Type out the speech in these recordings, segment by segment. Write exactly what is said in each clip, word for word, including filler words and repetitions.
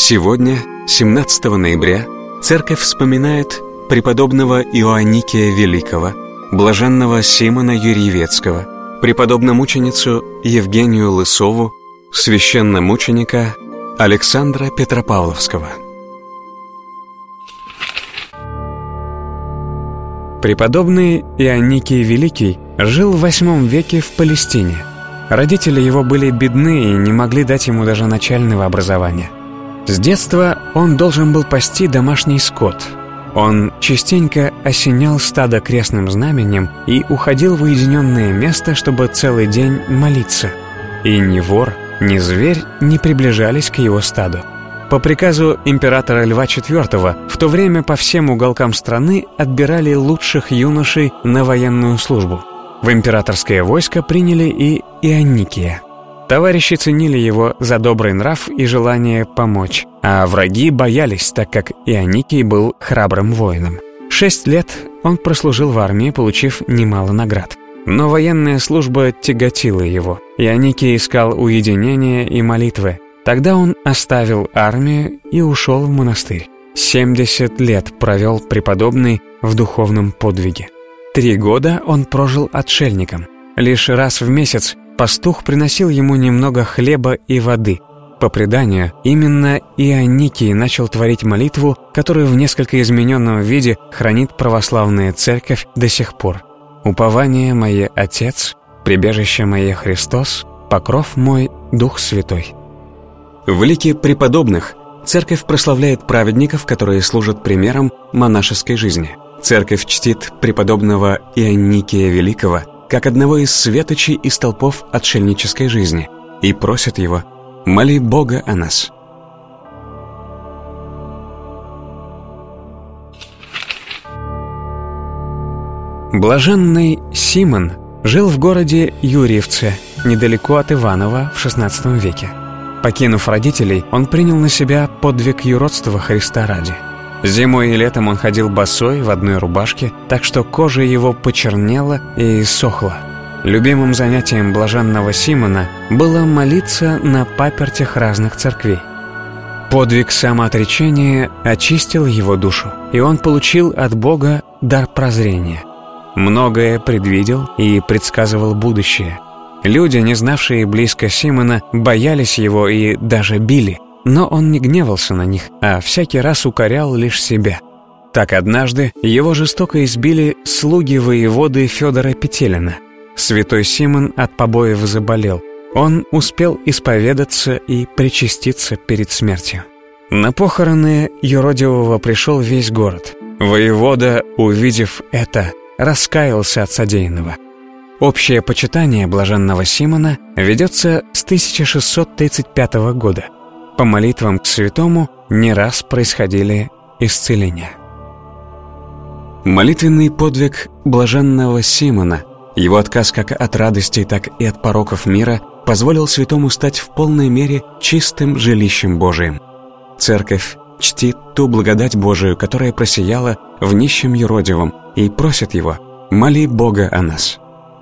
Сегодня, семнадцатого ноября, Церковь вспоминает преподобного Иоанникия Великого, блаженного Симона Юрьевецкого, преподобномученицу Евгению Лысову, священномученика Александра Петропавловского. Преподобный Иоанникий Великий жил в восьмом веке в Палестине. Родители его были бедны и не могли дать ему даже начального образования. С детства он должен был пасти домашний скот. Он частенько осенял стадо крестным знаменем и уходил в уединенное место, чтобы целый день молиться. И ни вор, ни зверь не приближались к его стаду. По приказу императора Льва четвёртого в то время по всем уголкам страны отбирали лучших юношей на военную службу. В императорское войско приняли и Иоанникия. Товарищи ценили его за добрый нрав и желание помочь, а враги боялись, так как Иоанникий был храбрым воином. Шесть лет он прослужил в армии, получив немало наград. Но военная служба тяготила его. Иоанникий искал уединения и молитвы. Тогда он оставил армию и ушел в монастырь. Семьдесят лет провел преподобный в духовном подвиге. Три года он прожил отшельником. Лишь раз в месяц пастух приносил ему немного хлеба и воды. По преданию, именно Иоанникий начал творить молитву, которую в несколько измененном виде хранит православная церковь до сих пор. «Упование мое Отец, прибежище мое Христос, покров мой Дух Святой». В лике преподобных церковь прославляет праведников, которые служат примером монашеской жизни. Церковь чтит преподобного Иоанникия Великого как одного из светочей и столпов отшельнической жизни и просит его: «Моли Бога о нас». Блаженный Симон жил в городе Юрьевце, недалеко от Иваново, в шестнадцатом веке. Покинув родителей, он принял на себя подвиг юродства Христа ради. Зимой и летом он ходил босой в одной рубашке, так что кожа его почернела и сохла. Любимым занятием блаженного Симона было молиться на папертях разных церквей. Подвиг самоотречения очистил его душу, и он получил от Бога дар прозрения. Многое предвидел и предсказывал будущее. Люди, не знавшие близко Симона, боялись его и даже били. Но он не гневался на них, а всякий раз укорял лишь себя. Так однажды его жестоко избили слуги воеводы Федора Петелина. Святой Симон от побоев заболел. Он успел исповедаться и причаститься перед смертью. На похороны юродивого пришел весь город. Воевода, увидев это, раскаялся от содеянного. Общее почитание блаженного Симона ведется с тысяча шестьсот тридцать пятого года. По молитвам к святому не раз происходили исцеления. Молитвенный подвиг блаженного Симона, его отказ как от радостей, так и от пороков мира, позволил святому стать в полной мере чистым жилищем Божиим. Церковь чтит ту благодать Божию, которая просияла в нищем юродивом, и просит его: «Моли Бога о нас».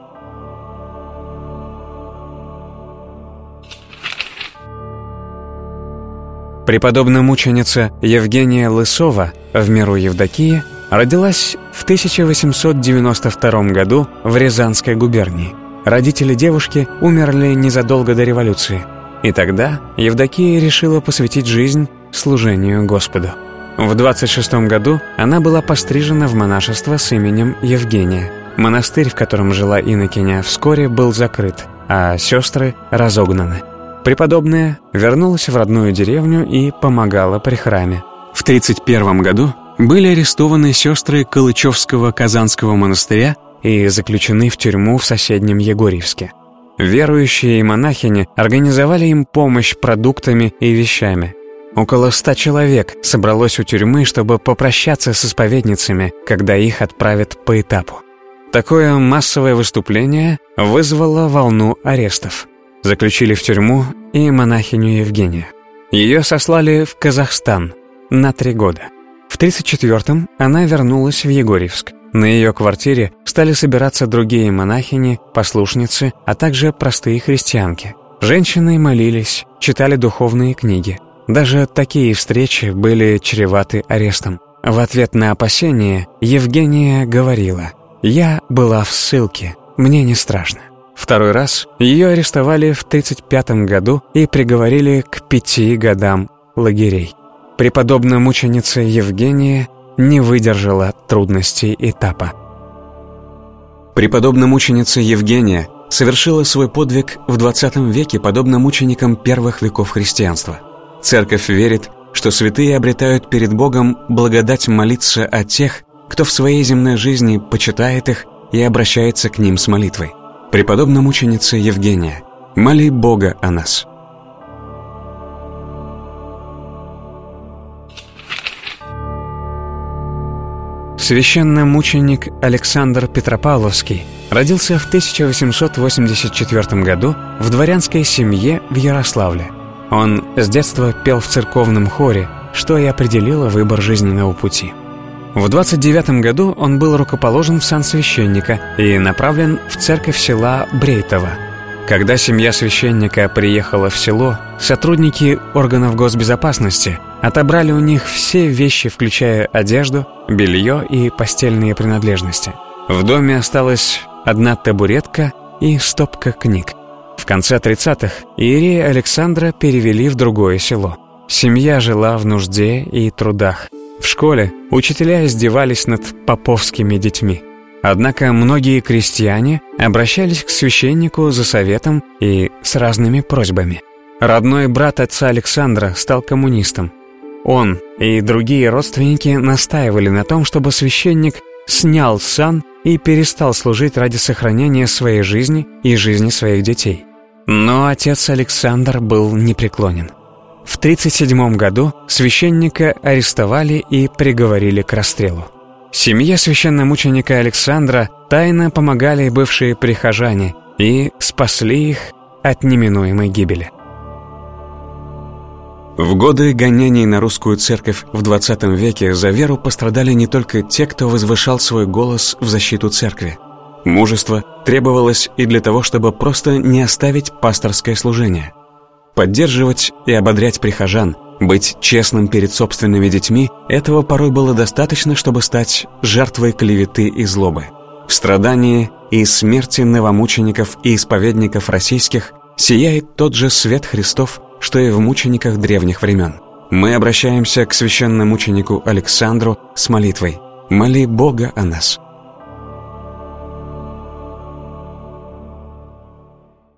Преподобномученица Евгения Лысова, в миру Евдокия, родилась в тысяча восемьсот девяносто втором году в Рязанской губернии. Родители девушки умерли незадолго до революции, и тогда Евдокия решила посвятить жизнь служению Господу. В двадцать шестом году она была пострижена в монашество с именем Евгения. Монастырь, в котором жила инокиня, вскоре был закрыт, а сестры разогнаны. Преподобная вернулась в родную деревню и помогала при храме. В тридцать первом году были арестованы сестры Калычевского Казанского монастыря и заключены в тюрьму в соседнем Егорьевске. Верующие и монахини организовали им помощь продуктами и вещами. Около ста человек собралось у тюрьмы, чтобы попрощаться с исповедницами, когда их отправят по этапу. Такое массовое выступление вызвало волну арестов. Заключили в тюрьму и монахиню Евгению. Ее сослали в Казахстан на три года. В тридцать четвёртом она вернулась в Егорьевск. На ее квартире стали собираться другие монахини, послушницы, а также простые христианки. Женщины молились, читали духовные книги. Даже такие встречи были чреваты арестом. В ответ на опасения Евгения говорила: «Я была в ссылке, мне не страшно». Второй раз ее арестовали в тридцать пятом году и приговорили к пяти годам лагерей. Преподобная мученица Евгения не выдержала трудностей этапа. Преподобная мученица Евгения совершила свой подвиг в двадцатом веке, подобно мученикам первых веков христианства. Церковь верит, что святые обретают перед Богом благодать молиться о тех, кто в своей земной жизни почитает их и обращается к ним с молитвой. Преподобная мученица Евгения, моли Бога о нас. Священномученик Александр Петропавловский родился в тысяча восемьсот восемьдесят четвёртом году в дворянской семье в Ярославле. Он с детства пел в церковном хоре, что и определило выбор жизненного пути. В двадцать девятом году он был рукоположен в сан священника и направлен в церковь села Брейтово. Когда семья священника приехала в село, сотрудники органов госбезопасности отобрали у них все вещи, включая одежду, белье и постельные принадлежности. В доме осталась одна табуретка и стопка книг. В конце тридцатых иерея Александра перевели в другое село. Семья жила в нужде и трудах. В школе учителя издевались над поповскими детьми. Однако многие крестьяне обращались к священнику за советом и с разными просьбами. Родной брат отца Александра стал коммунистом. Он и другие родственники настаивали на том, чтобы священник снял сан и перестал служить ради сохранения своей жизни и жизни своих детей. Но отец Александр был непреклонен. В тридцать седьмом году священника арестовали и приговорили к расстрелу. Семье священномученика Александра тайно помогали бывшие прихожане и спасли их от неминуемой гибели. В годы гонений на русскую церковь в двадцатом веке за веру пострадали не только те, кто возвышал свой голос в защиту церкви. Мужество требовалось и для того, чтобы просто не оставить пасторское служение. Поддерживать и ободрять прихожан, быть честным перед собственными детьми – этого порой было достаточно, чтобы стать жертвой клеветы и злобы. В страдании и смерти новомучеников и исповедников российских сияет тот же свет Христов, что и в мучениках древних времен. Мы обращаемся к священномученику Александру с молитвой: «Моли Бога о нас».